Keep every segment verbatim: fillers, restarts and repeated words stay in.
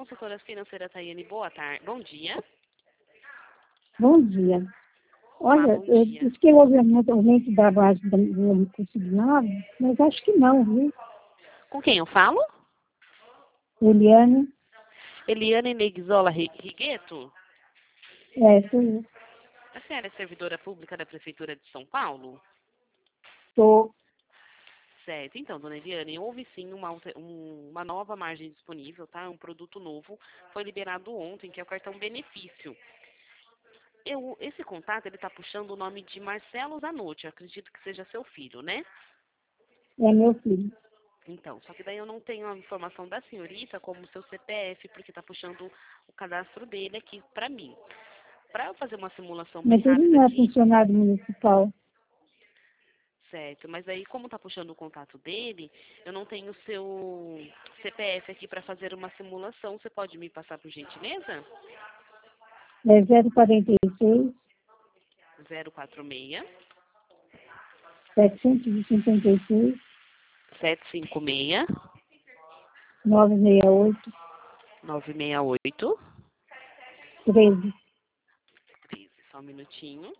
consultora financeira Tayane, boa tarde. Bom dia. Bom dia. Olha, Olá, bom eu dia. disse que houve um aumento da base do consignado, mas acho que não, viu? Com quem eu falo? Eliane, Eliane Negzola Ri- Rigueto? é, sou eu. A senhora é servidora pública da Prefeitura de São Paulo? Tô, Certo. Então, dona Eliane, houve sim uma, alter- um- uma nova margem disponível, tá? Um produto novo. Foi liberado ontem, que é o cartão benefício. Eu, esse contato, ele está puxando o nome de Marcelo Zanotti. Eu acredito que seja seu filho, né? é meu filho. Então, só que daí eu não tenho a informação da senhorita como seu C P F, porque está puxando o cadastro dele aqui para mim. Para eu fazer uma simulação bem Mas ele rápida não é aqui, funcionário municipal. certo, mas aí como está puxando o contato dele, eu não tenho o seu C P F aqui para fazer uma simulação. Você pode me passar por gentileza? É zero quarenta e seis, zero quatro seis, setecentos e cinquenta e seis, sete cinco seis, novecentos e sessenta e oito, nove seis oito, treze. treze. Só um minutinho.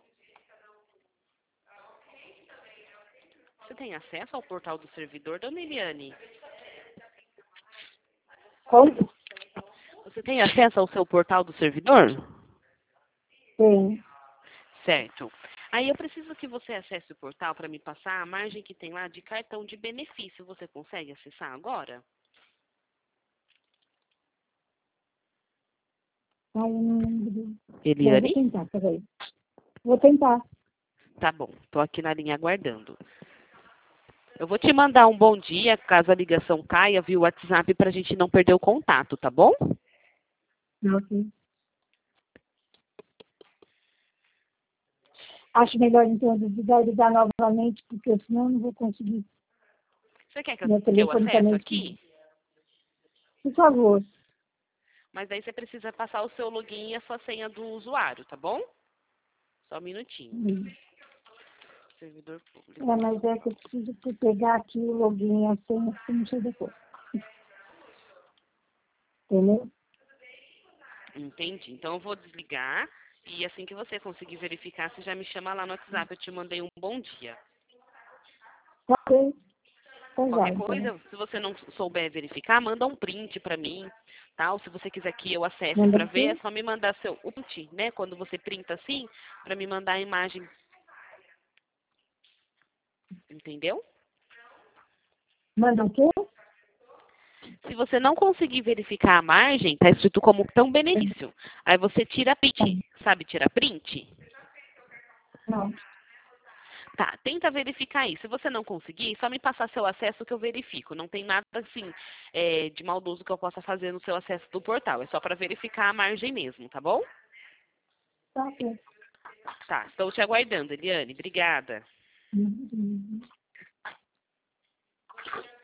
Você tem acesso ao portal do servidor, dona Eliane? Como? Você tem acesso ao seu portal do servidor? Tem. Certo. Aí eu preciso que você acesse o portal para me passar a margem que tem lá de cartão de benefício. Você consegue acessar agora? Ah, eu não lembro. Bom, vou Eliane? tentar, peraí. Vou tentar. Tá bom, tô aqui na linha aguardando. Eu vou te mandar um bom dia, caso a ligação caia, via WhatsApp, para a gente não perder o contato, tá bom? Ok. Acho melhor, então, desligar e ligar novamente, porque senão eu não vou conseguir. Você quer que eu, Meu que eu telefone está acesse meio aqui? esquisito. Por favor. Mas daí você precisa passar o seu login e a sua senha do usuário, tá bom? Só um minutinho. Hum. Servidor público. É, mas é que eu preciso pegar aqui o login e a senha, porque eu não sei depois. Entendeu? Entendi. Então eu vou desligar e assim que você conseguir verificar, você já me chama lá no WhatsApp. Eu te mandei um bom dia. Ok. Então vai, Qualquer então. coisa, se você não souber verificar, manda um print para mim, tá? Ou se você quiser que eu acesse Manda para ver, é aqui. só me mandar seu o print, né? Quando você printa assim, para me mandar a imagem, entendeu? Manda o quê? Se você não conseguir verificar a margem, tá escrito como tão benefício. Aí você tira print, sabe tirar print? Não. Tá, tenta verificar aí. Se você não conseguir, só me passar seu acesso que eu verifico. Não tem nada assim é, de maldoso que eu possa fazer no seu acesso do portal. É só para verificar a margem mesmo, tá bom? Tá ok. Tá, estou te aguardando, Eliane. Obrigada. Uhum.